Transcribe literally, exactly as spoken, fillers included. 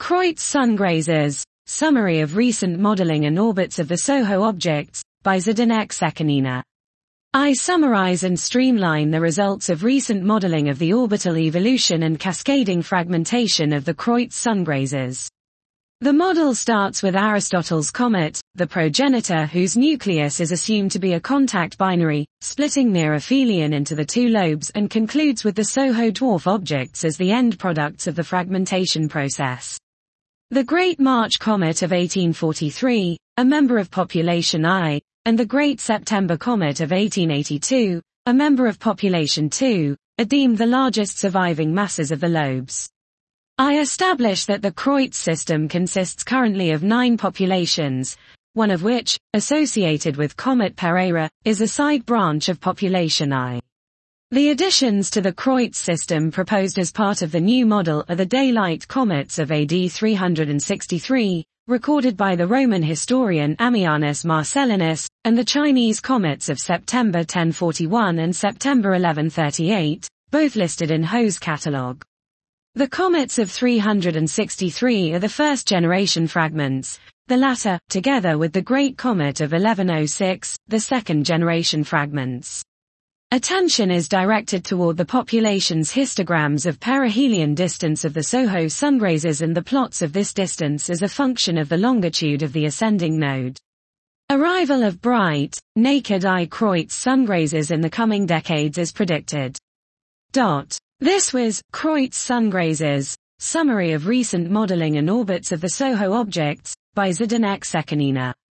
Kreutz Sungrazers, Summary of Recent Modeling and Orbits of the SOHO Objects, by Zdeněk Šečelina. I summarize and streamline the results of recent modeling of the orbital evolution and cascading fragmentation of the Kreutz Sungrazers. The model starts with Aristotle's comet, the progenitor whose nucleus is assumed to be a contact binary, splitting near aphelion into the two lobes, and concludes with the SOHO dwarf objects as the end products of the fragmentation process. The Great March Comet of eighteen forty-three, a member of Population I, and the Great September Comet of eighteen eighty-two, a member of Population two, are deemed the largest surviving masses of the lobes. I established that the Kreutz system consists currently of nine populations, one of which, associated with Comet Pereira, is a side branch of Population I. The additions to the Kreutz system proposed as part of the new model are the daylight comets of A D three sixty-three, recorded by the Roman historian Ammianus Marcellinus, and the Chinese comets of September ten forty-one and September eleven thirty-eight, both listed in Ho's catalogue. The comets of three sixty-three are the first-generation fragments, the latter, together with the Great Comet of eleven oh six, the second-generation fragments. Attention is directed toward the population's histograms of perihelion distance of the SOHO Sungrazers and the plots of this distance as a function of the longitude of the ascending node. Arrival of bright, naked-eye Kreutz Sungrazers in the coming decades is predicted. Dot. This was Kreutz Sungrazers, Summary of Recent Modeling and Orbits of the SOHO Objects, by Zdeněk Šečelina.